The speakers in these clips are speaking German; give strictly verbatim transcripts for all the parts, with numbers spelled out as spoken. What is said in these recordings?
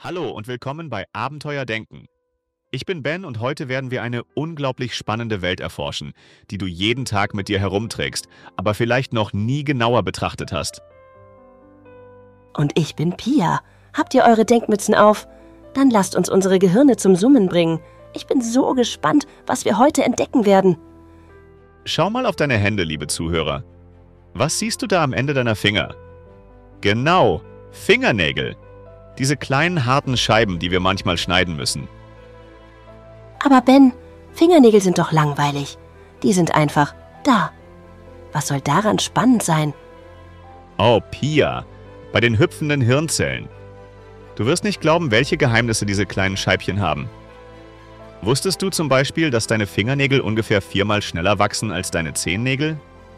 Hallo und willkommen bei Abenteuer Denken. Ich bin Ben und heute werden wir eine unglaublich spannende Welt erforschen, die du jeden Tag mit dir herumträgst, aber vielleicht noch nie genauer betrachtet hast. Und ich bin Pia. Habt ihr eure Denkmützen auf? Dann lasst uns unsere Gehirne zum Summen bringen. Ich bin so gespannt, was wir heute entdecken werden. Schau mal auf deine Hände, liebe Zuhörer. Was siehst du da am Ende deiner Finger? Genau, Fingernägel. Diese kleinen harten Scheiben, die wir manchmal schneiden müssen. Aber Ben, Fingernägel sind doch langweilig. Die sind einfach da. Was soll daran spannend sein? Oh, Pia, bei den hüpfenden Hirnzellen. Du wirst nicht glauben, welche Geheimnisse diese kleinen Scheibchen haben. Wusstest du zum Beispiel, dass deine Fingernägel ungefähr viermal schneller wachsen als deine Zehennägel?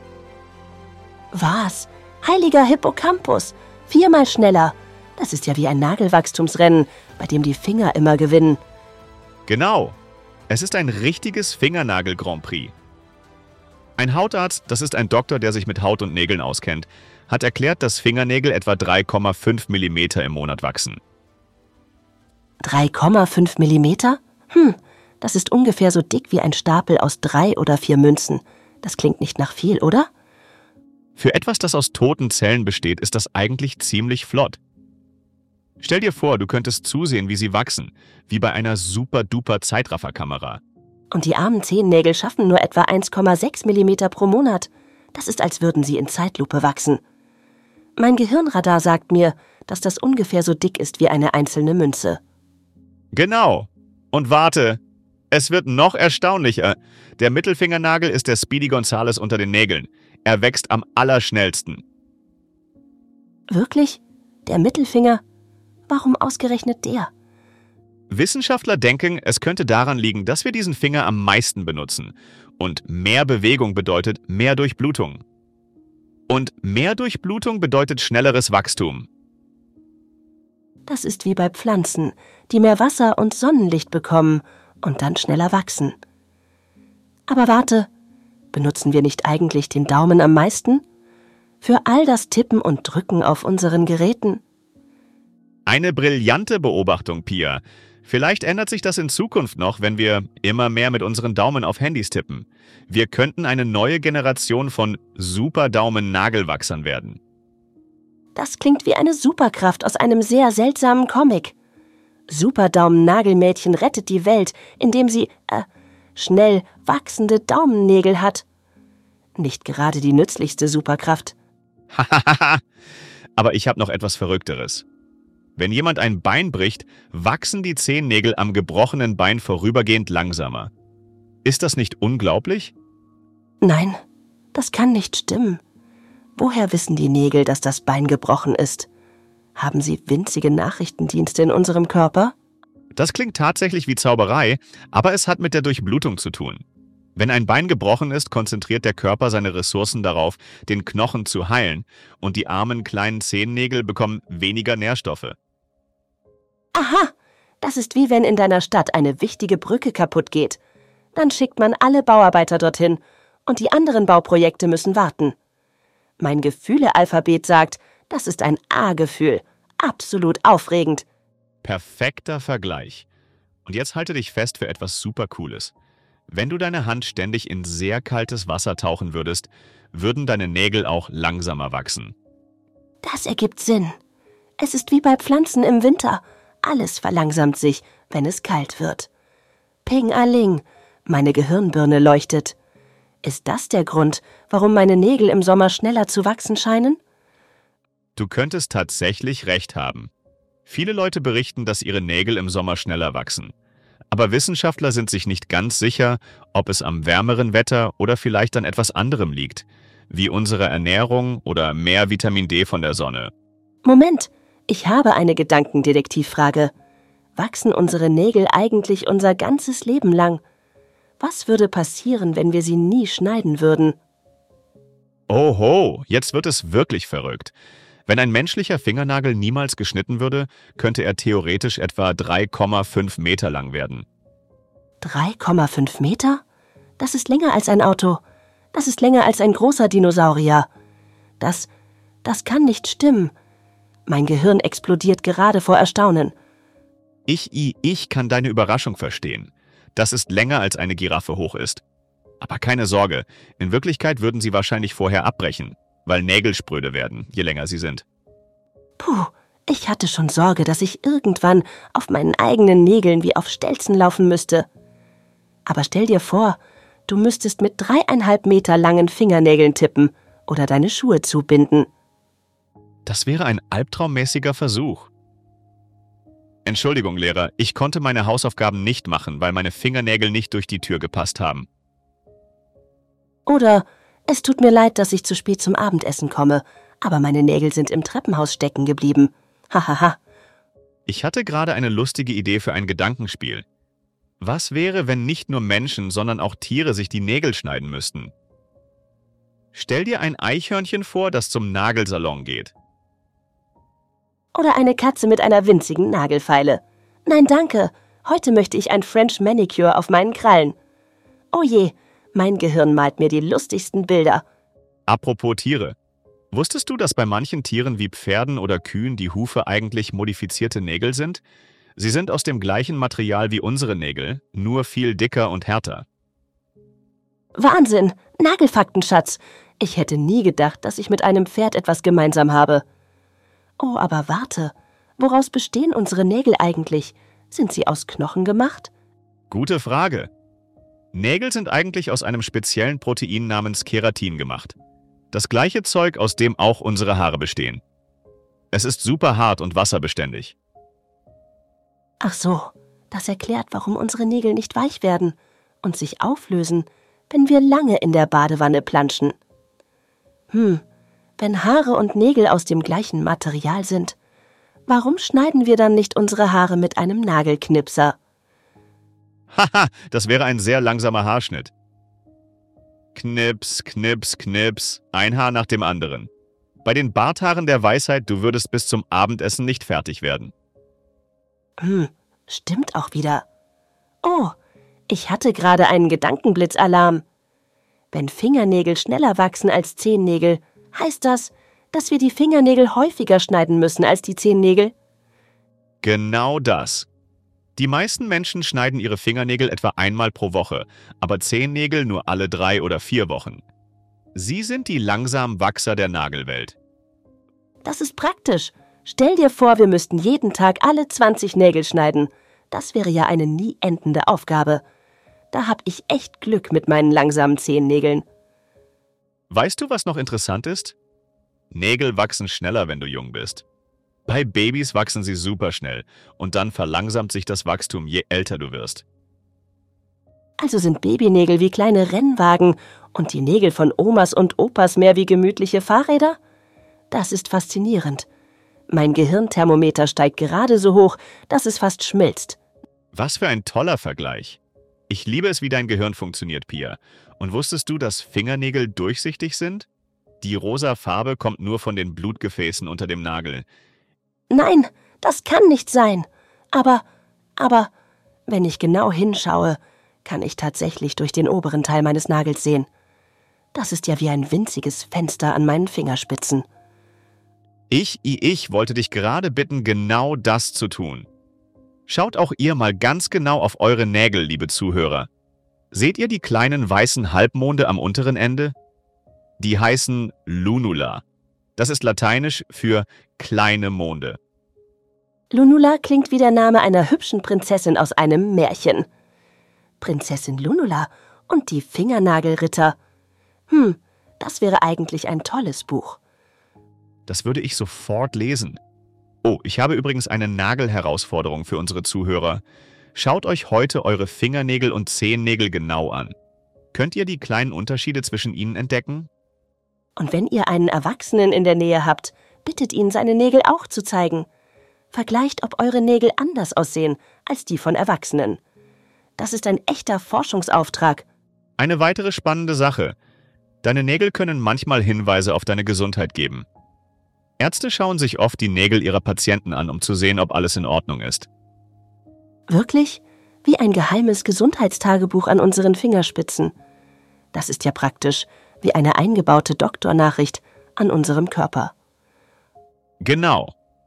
Was? Heiliger Hippocampus. Viermal schneller. Das ist ja wie ein Nagelwachstumsrennen, bei dem die Finger immer gewinnen. Genau. Es ist ein richtiges Fingernagel-Grand Prix. Ein Hautarzt, das ist ein Doktor, der sich mit Haut und Nägeln auskennt, hat erklärt, dass Fingernägel etwa drei Komma fünf Millimeter im Monat wachsen. drei Komma fünf Millimeter? Hm, das ist ungefähr so dick wie ein Stapel aus drei oder vier Münzen. Das klingt nicht nach viel, oder? Für etwas, das aus toten Zellen besteht, ist das eigentlich ziemlich flott. Stell dir vor, du könntest zusehen, wie sie wachsen, wie bei einer super-duper Zeitrafferkamera. Und die armen Zehennägel schaffen nur etwa eins Komma sechs Millimeter pro Monat. Das ist, als würden sie in Zeitlupe wachsen. Mein Gehirnradar sagt mir, dass das ungefähr so dick ist wie eine einzelne Münze. Genau. Und warte, es wird noch erstaunlicher. Der Mittelfingernagel ist der Speedy Gonzales unter den Nägeln. Er wächst am allerschnellsten. Wirklich? Der Mittelfinger? Warum ausgerechnet der? Wissenschaftler denken, es könnte daran liegen, dass wir diesen Finger am meisten benutzen. Und mehr Bewegung bedeutet mehr Durchblutung. Und mehr Durchblutung bedeutet schnelleres Wachstum. Das ist wie bei Pflanzen, die mehr Wasser und Sonnenlicht bekommen und dann schneller wachsen. Aber warte, benutzen wir nicht eigentlich den Daumen am meisten? Für all das Tippen und Drücken auf unseren Geräten? Eine brillante Beobachtung, Pia. Vielleicht ändert sich das in Zukunft noch, wenn wir immer mehr mit unseren Daumen auf Handys tippen. Wir könnten eine neue Generation von Superdaumen-Nagelwachsern werden. Das klingt wie eine Superkraft aus einem sehr seltsamen Comic. Superdaumen-Nagelmädchen rettet die Welt, indem sie, äh, schnell wachsende Daumennägel hat. Nicht gerade die nützlichste Superkraft. Hahaha. Aber ich habe noch etwas Verrückteres. Wenn jemand ein Bein bricht, wachsen die Zehennägel am gebrochenen Bein vorübergehend langsamer. Ist das nicht unglaublich? Nein, das kann nicht stimmen. Woher wissen die Nägel, dass das Bein gebrochen ist? Haben sie winzige Nachrichtendienste in unserem Körper? Das klingt tatsächlich wie Zauberei, aber es hat mit der Durchblutung zu tun. Wenn ein Bein gebrochen ist, konzentriert der Körper seine Ressourcen darauf, den Knochen zu heilen, und die armen kleinen Zehennägel bekommen weniger Nährstoffe. Aha, das ist wie wenn in deiner Stadt eine wichtige Brücke kaputt geht. Dann schickt man alle Bauarbeiter dorthin und die anderen Bauprojekte müssen warten. Mein Gefühle-Alphabet sagt, das ist ein A-Gefühl. Absolut aufregend. Perfekter Vergleich. Und jetzt halte dich fest für etwas super Cooles. Wenn du deine Hand ständig in sehr kaltes Wasser tauchen würdest, würden deine Nägel auch langsamer wachsen. Das ergibt Sinn. Es ist wie bei Pflanzen im Winter. Alles verlangsamt sich, wenn es kalt wird. Ping-a-ling, meine Gehirnbirne leuchtet. Ist das der Grund, warum meine Nägel im Sommer schneller zu wachsen scheinen? Du könntest tatsächlich recht haben. Viele Leute berichten, dass ihre Nägel im Sommer schneller wachsen. Aber Wissenschaftler sind sich nicht ganz sicher, ob es am wärmeren Wetter oder vielleicht an etwas anderem liegt, wie unserer Ernährung oder mehr Vitamin D von der Sonne. Moment, ich habe eine Gedankendetektivfrage. Wachsen unsere Nägel eigentlich unser ganzes Leben lang? Was würde passieren, wenn wir sie nie schneiden würden? Oho, jetzt wird es wirklich verrückt. Wenn ein menschlicher Fingernagel niemals geschnitten würde, könnte er theoretisch etwa drei Komma fünf Meter lang werden. drei Komma fünf Meter? Das ist länger als ein Auto. Das ist länger als ein großer Dinosaurier. Das, das kann nicht stimmen. Mein Gehirn explodiert gerade vor Erstaunen. Ich, I, ich kann deine Überraschung verstehen. Das ist länger als eine Giraffe hoch ist. Aber keine Sorge, in Wirklichkeit würden sie wahrscheinlich vorher abbrechen, weil Nägel spröde werden, je länger sie sind. Puh, ich hatte schon Sorge, dass ich irgendwann auf meinen eigenen Nägeln wie auf Stelzen laufen müsste. Aber stell dir vor, du müsstest mit dreieinhalb Meter langen Fingernägeln tippen oder deine Schuhe zubinden. Das wäre ein albtraummäßiger Versuch. Entschuldigung, Lehrer, ich konnte meine Hausaufgaben nicht machen, weil meine Fingernägel nicht durch die Tür gepasst haben. Oder es tut mir leid, dass ich zu spät zum Abendessen komme, aber meine Nägel sind im Treppenhaus stecken geblieben. Hahaha. Ich hatte gerade eine lustige Idee für ein Gedankenspiel. Was wäre, wenn nicht nur Menschen, sondern auch Tiere sich die Nägel schneiden müssten? Stell dir ein Eichhörnchen vor, das zum Nagelsalon geht. Oder eine Katze mit einer winzigen Nagelfeile. Nein, danke. Heute möchte ich ein French Manicure auf meinen Krallen. Oh je, mein Gehirn malt mir die lustigsten Bilder. Apropos Tiere. Wusstest du, dass bei manchen Tieren wie Pferden oder Kühen die Hufe eigentlich modifizierte Nägel sind? Sie sind aus dem gleichen Material wie unsere Nägel, nur viel dicker und härter. Wahnsinn! Nagelfakten, Schatz. Ich hätte nie gedacht, dass ich mit einem Pferd etwas gemeinsam habe. Oh, aber warte. Woraus bestehen unsere Nägel eigentlich? Sind sie aus Knochen gemacht? Gute Frage. Nägel sind eigentlich aus einem speziellen Protein namens Keratin gemacht. Das gleiche Zeug, aus dem auch unsere Haare bestehen. Es ist super hart und wasserbeständig. Ach so, das erklärt, warum unsere Nägel nicht weich werden und sich auflösen, wenn wir lange in der Badewanne planschen. Hm, wenn Haare und Nägel aus dem gleichen Material sind, warum schneiden wir dann nicht unsere Haare mit einem Nagelknipser? Haha, das wäre ein sehr langsamer Haarschnitt. Knips, knips, knips, ein Haar nach dem anderen. Bei den Barthaaren der Weisheit, du würdest bis zum Abendessen nicht fertig werden. Hm, stimmt auch wieder. Oh, ich hatte gerade einen Gedankenblitzalarm. Wenn Fingernägel schneller wachsen als Zehennägel, heißt das, dass wir die Fingernägel häufiger schneiden müssen als die Zehennägel? Genau das. Die meisten Menschen schneiden ihre Fingernägel etwa einmal pro Woche, aber Zehennägel nur alle drei oder vier Wochen. Sie sind die langsamen Wachser der Nagelwelt. Das ist praktisch. Stell dir vor, wir müssten jeden Tag alle zwanzig Nägel schneiden. Das wäre ja eine nie endende Aufgabe. Da hab ich echt Glück mit meinen langsamen Zehennägeln. Weißt du, was noch interessant ist? Nägel wachsen schneller, wenn du jung bist. Bei Babys wachsen sie super schnell und dann verlangsamt sich das Wachstum, je älter du wirst. Also sind Babynägel wie kleine Rennwagen und die Nägel von Omas und Opas mehr wie gemütliche Fahrräder? Das ist faszinierend. Mein Gehirnthermometer steigt gerade so hoch, dass es fast schmilzt. Was für ein toller Vergleich. Ich liebe es, wie dein Gehirn funktioniert, Pia. Und wusstest du, dass Fingernägel durchsichtig sind? Die rosa Farbe kommt nur von den Blutgefäßen unter dem Nagel. Nein, das kann nicht sein. Aber, aber, wenn ich genau hinschaue, kann ich tatsächlich durch den oberen Teil meines Nagels sehen. Das ist ja wie ein winziges Fenster an meinen Fingerspitzen. Ich, ich wollte dich gerade bitten, genau das zu tun. Schaut auch ihr mal ganz genau auf eure Nägel, liebe Zuhörer. Seht ihr die kleinen weißen Halbmonde am unteren Ende? Die heißen Lunula. Das ist lateinisch für kleine Monde. Lunula klingt wie der Name einer hübschen Prinzessin aus einem Märchen. Prinzessin Lunula und die Fingernagelritter. Hm, das wäre eigentlich ein tolles Buch. Das würde ich sofort lesen. Oh, ich habe übrigens eine Nagelherausforderung für unsere Zuhörer. Schaut euch heute eure Fingernägel und Zehennägel genau an. Könnt ihr die kleinen Unterschiede zwischen ihnen entdecken? Und wenn ihr einen Erwachsenen in der Nähe habt, bittet ihn, seine Nägel auch zu zeigen. Vergleicht, ob eure Nägel anders aussehen als die von Erwachsenen. Das ist ein echter Forschungsauftrag. Eine weitere spannende Sache. Deine Nägel können manchmal Hinweise auf deine Gesundheit geben. Ärzte schauen sich oft die Nägel ihrer Patienten an, um zu sehen, ob alles in Ordnung ist. Wirklich? Wie ein geheimes Gesundheitstagebuch an unseren Fingerspitzen. Das ist ja praktisch wie eine eingebaute Doktornachricht an unserem Körper. Genau.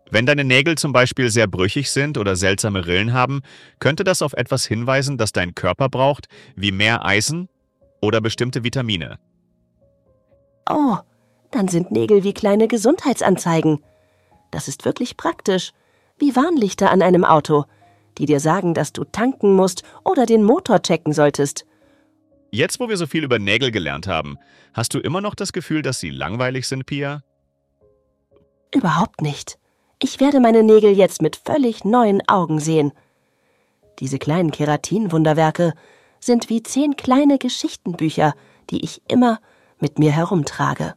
Wenn deine Nägel zum Beispiel sehr brüchig sind oder seltsame Rillen haben, könnte das auf etwas hinweisen, das dein Körper braucht, wie mehr Eisen oder bestimmte Vitamine. Oh, dann sind Nägel wie kleine Gesundheitsanzeigen. Das ist wirklich praktisch, wie Warnlichter an einem Auto, die dir sagen, dass du tanken musst oder den Motor checken solltest. Jetzt, wo wir so viel über Nägel gelernt haben, hast du immer noch das Gefühl, dass sie langweilig sind, Pia? Überhaupt nicht. Ich werde meine Nägel jetzt mit völlig neuen Augen sehen. Diese kleinen Keratin-Wunderwerke sind wie zehn kleine Geschichtenbücher, die ich immer mit mir herumtrage.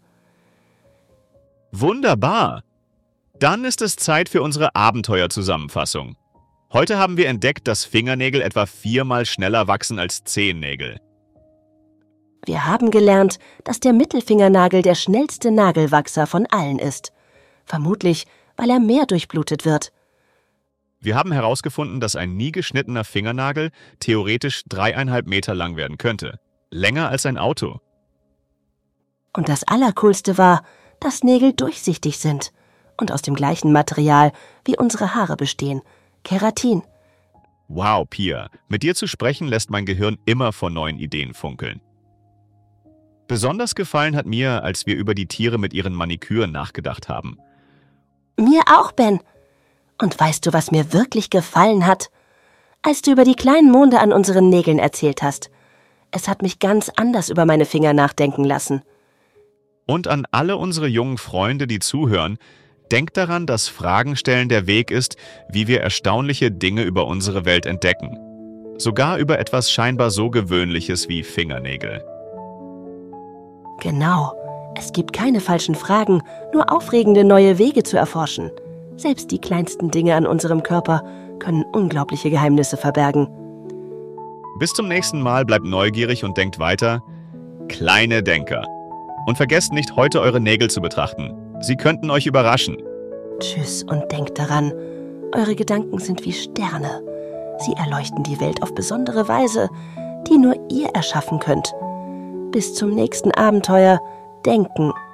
Wunderbar! Dann ist es Zeit für unsere Abenteuerzusammenfassung. Heute haben wir entdeckt, dass Fingernägel etwa viermal schneller wachsen als Zehennägel. Wir haben gelernt, dass der Mittelfingernagel der schnellste Nagelwachser von allen ist. Vermutlich, weil er mehr durchblutet wird. Wir haben herausgefunden, dass ein nie geschnittener Fingernagel theoretisch dreieinhalb Meter lang werden könnte. Länger als ein Auto. Und das Allercoolste war, dass Nägel durchsichtig sind und aus dem gleichen Material wie unsere Haare bestehen, Keratin. Wow, Pia, mit dir zu sprechen lässt mein Gehirn immer vor neuen Ideen funkeln. Besonders gefallen hat mir, als wir über die Tiere mit ihren Maniküren nachgedacht haben. Mir auch, Ben. Und weißt du, was mir wirklich gefallen hat? Als du über die kleinen Monde an unseren Nägeln erzählt hast. Es hat mich ganz anders über meine Finger nachdenken lassen. Und an alle unsere jungen Freunde, die zuhören, denkt daran, dass Fragen stellen der Weg ist, wie wir erstaunliche Dinge über unsere Welt entdecken. Sogar über etwas scheinbar so Gewöhnliches wie Fingernägel. Genau. Es gibt keine falschen Fragen, nur aufregende neue Wege zu erforschen. Selbst die kleinsten Dinge an unserem Körper können unglaubliche Geheimnisse verbergen. Bis zum nächsten Mal, bleibt neugierig und denkt weiter. Kleine Denker. Und vergesst nicht, heute eure Nägel zu betrachten. Sie könnten euch überraschen. Tschüss und denkt daran, eure Gedanken sind wie Sterne. Sie erleuchten die Welt auf besondere Weise, die nur ihr erschaffen könnt. Bis zum nächsten Abenteuer. Denken.